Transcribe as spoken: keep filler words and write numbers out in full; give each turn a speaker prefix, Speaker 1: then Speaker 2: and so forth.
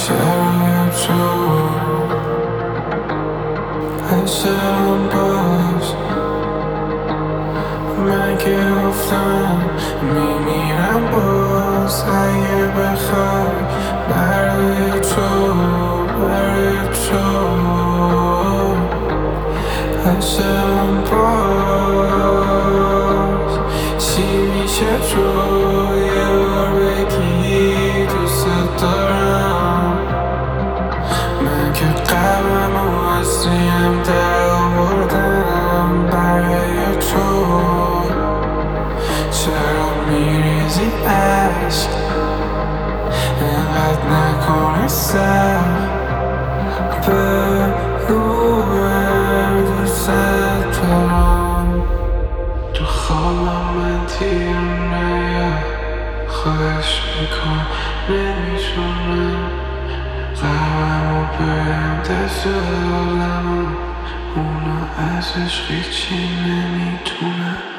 Speaker 1: چرا تو عشقم باش من که گفتم میمیرم باز اگه بخوای برای تو برای تو عشقم باش چی میشه تو یه بار بگی دوست دارم من که قلبم و هستیم در آوردم برای تو چرا میریزی عشق اینقدر نکنی سر بگو من دوست دارم تو خوابم من دیرونه خواهش میکن نمیتونم قلبمو برم دست عالمو اونا از عشق هیچی نمیتونه